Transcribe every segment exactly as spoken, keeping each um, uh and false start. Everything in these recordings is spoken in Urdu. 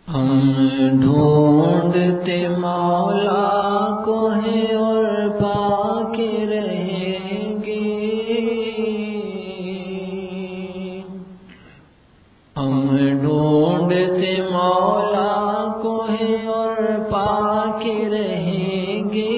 ہم ڈھونڈتے مولا کو ہیں اور پا کے رہیں گے، ہم ڈھونڈتے مولا کو ہیں اور پا کے رہیں گے،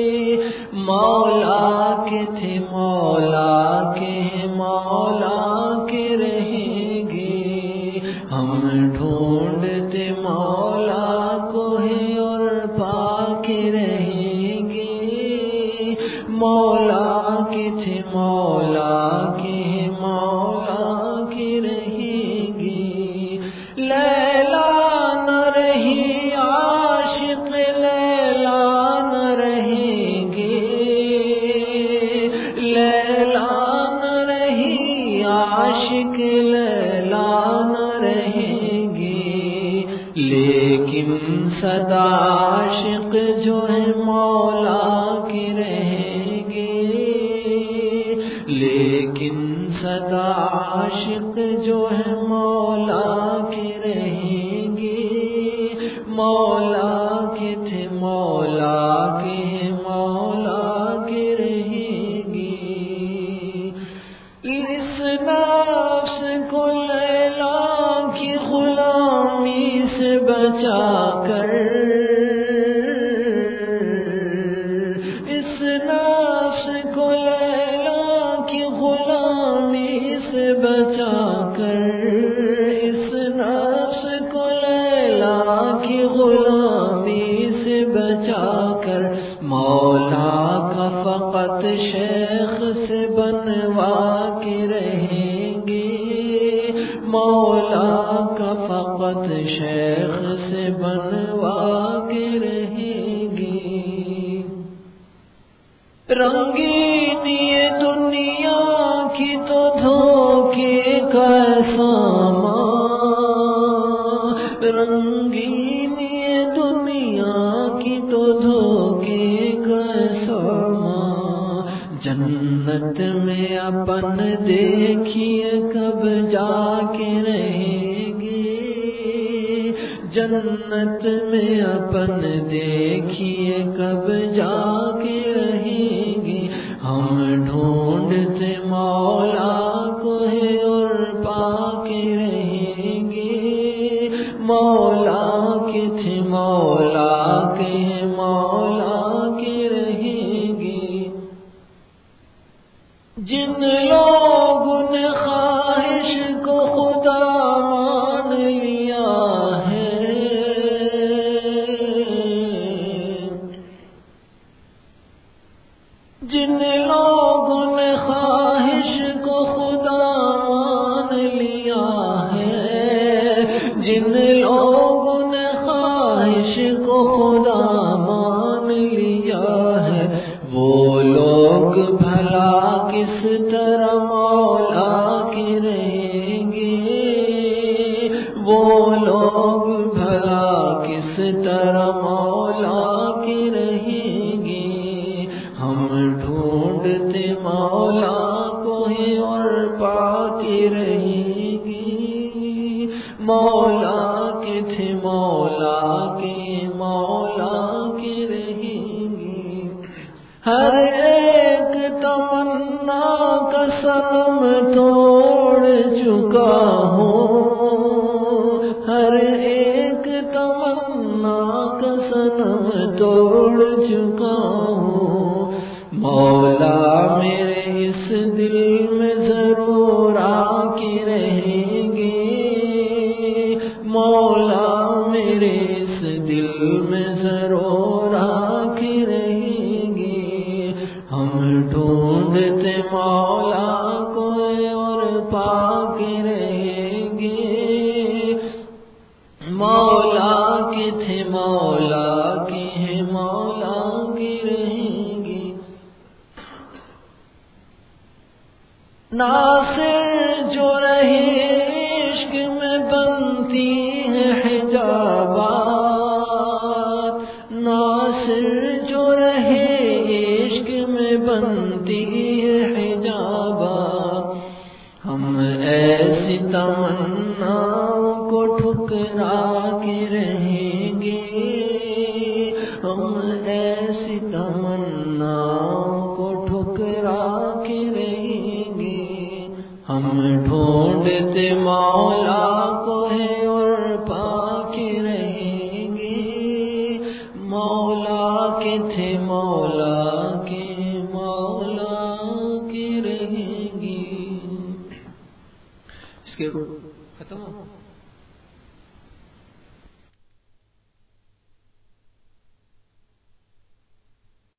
مولا کے تھے مولا کے ہیں مولا کے رہیں گے، ہم ڈھونڈتے مولا کو ہیں اور پا کے رہیں گے، مولا کے تھے مولا کے ہیں مولا کے رہیں گے، لیلا نہ رہی عاشق لیلا نہ رہیں گے، لیلا نہ رہی عاشق لیلا نہ رہیں گے، لیکن صدا عاشق جو ہے مولا کے رہیں گے، لیکن صدا عاشق جو ہے مولا کے رہیں گے، مولا کے تھے مولا کے ہیں مولا کے رہیں گے، اس نفس کو لیلا کی غلامی سے بچا کر، اس نفس کو لیلا کی غلامی سے بچا کر، اس نفس کو لیلا کی غلامی سے بچا کر، مولا کا فقط شیخ سے بنوا کے رہیں گے، مولا کا فقط شیخ سے بنوا کے رہیں گے، رنگینی دنیا کی تو دھوکے کا سامان، رنگینی دنیا کی تو دھوکے کا سامان، جنت میں اپن دیکھیے کب جا کے رہیں گے، جنت میں اپن دیکھیے کب جا کے رہیں گے، ہم ڈھونڈتے مولا کو ہیں اور پا کے رہیں گے، مولا کے تھے مولا کے ہیں مولا کے رہیں گے، جن لوگوں نے خواہش کو خدا مان لیا ہے، جن لوگوں نے خواہش کو خدا مان لیا ہے، جن لوگوں نے خواہش کو خدا مان لیا ہے، وہ لوگ بھلا کس طرح مولا کے رہیں گے، وہ لوگ بھلا کس طرح مولا کے رہیں گے، ہم ڈھونڈتے مولا کو ہیں اور پا کے رہیں گے، مولا کے تھے مولا کے مولا کے رہیں گے، ہر ایک تمنا کا صنم توڑ چکا ہوں، ہر ایک تمنا کا صنم توڑ چکا ہوں، مولا میرے اس دل میں ضرور آ کے رہیں گے، مولا میرے اس دل میں ضرور آ کے رہیں گے، ہم ڈھونڈتے مولا کو اور پا کے رہیں گے، مولا کے تھے مولا کے ہیں مولا کے رہیں گے، ناصر جو رہے عشق میں بنتی ہے حجابات، ناصر جو رہے عشق میں بنتی ہے حجابات، ہم ایسی تمنا کو ٹھکرا کے رہے ہم ڈھونڈتے مولا کو ہے اور پا کے رہیں گے، مولا کے تھے مولا کے مولا کے رہیں گے۔ اس کے ختم ہو